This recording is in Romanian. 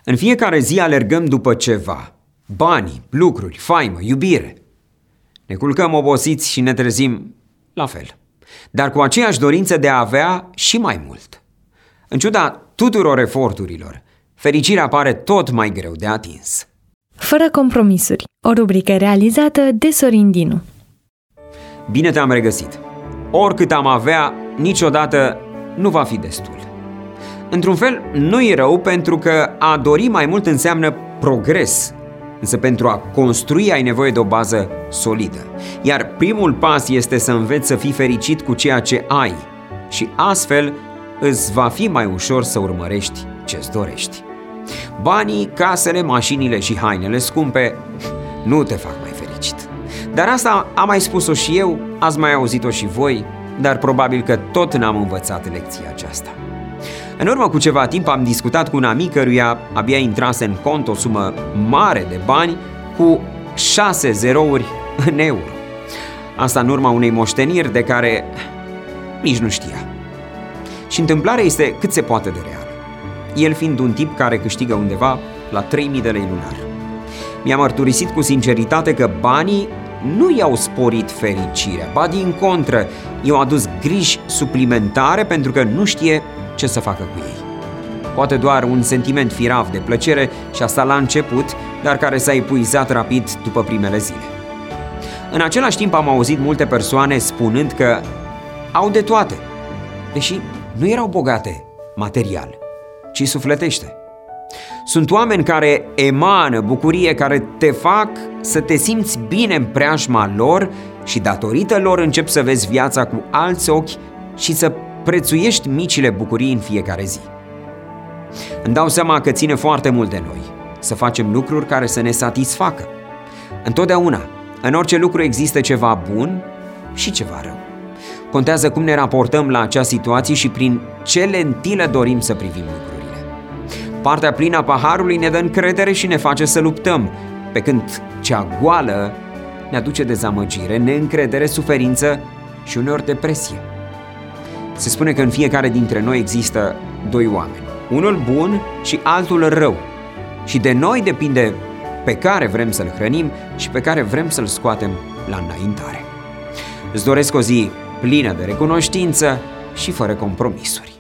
În fiecare zi alergăm după ceva. Bani, lucruri, faimă, iubire. Ne culcăm obosiți și ne trezim la fel, dar cu aceeași dorință de a avea și mai mult. În ciuda tuturor eforturilor, fericirea pare tot mai greu de atins. Fără compromisuri, o rubrică realizată de Sorin Dinu. Bine te-am regăsit! Oricât am avea, niciodată nu va fi destul. Într-un fel, nu e rău, pentru că a dori mai mult înseamnă progres, însă pentru a construi ai nevoie de o bază solidă. Iar primul pas este să înveți să fii fericit cu ceea ce ai și astfel îți va fi mai ușor să urmărești ce-ți dorești. Banii, casele, mașinile și hainele scumpe nu te fac mai fericit. Dar asta am mai spus-o și eu, ați mai auzit-o și voi, dar probabil că tot n-am învățat lecția aceasta. În urmă cu ceva timp am discutat cu un amic căruia abia intrase în cont o sumă mare de bani cu 6 zerouri în euro. Asta în urma unei moșteniri de care nici nu știa. Și întâmplarea este cât se poate de reală. El fiind un tip care câștigă undeva la 3.000 de lei lunar. Mi-a mărturisit cu sinceritate că banii nu i-au sporit fericirea, ba din contră, i-au adus griji suplimentare pentru că nu știe ce să facă cu ei. Poate doar un sentiment firav de plăcere și asta la început, dar care s-a epuizat rapid după primele zile. În același timp am auzit multe persoane spunând că au de toate, deși nu erau bogate material, ci sufletește. Sunt oameni care emană bucurie, care te fac să te simți bine în preajma lor și datorită lor începi să vezi viața cu alți ochi și să prețuiești micile bucurii în fiecare zi. Îmi dau seama că ține foarte mult de noi să facem lucruri care să ne satisfacă. Întotdeauna, în orice lucru există ceva bun și ceva rău. Contează cum ne raportăm la acea situație și prin ce lentilă dorim să privim lucrurile. Partea plină a paharului ne dă încredere și ne face să luptăm, pe când cea goală ne aduce dezamăgire, neîncredere, suferință și uneori depresie. Se spune că în fiecare dintre noi există doi oameni, unul bun și altul rău, și de noi depinde pe care vrem să-l hrănim și pe care vrem să-l scoatem la înaintare. Îți doresc o zi plină de recunoștință și fără compromisuri.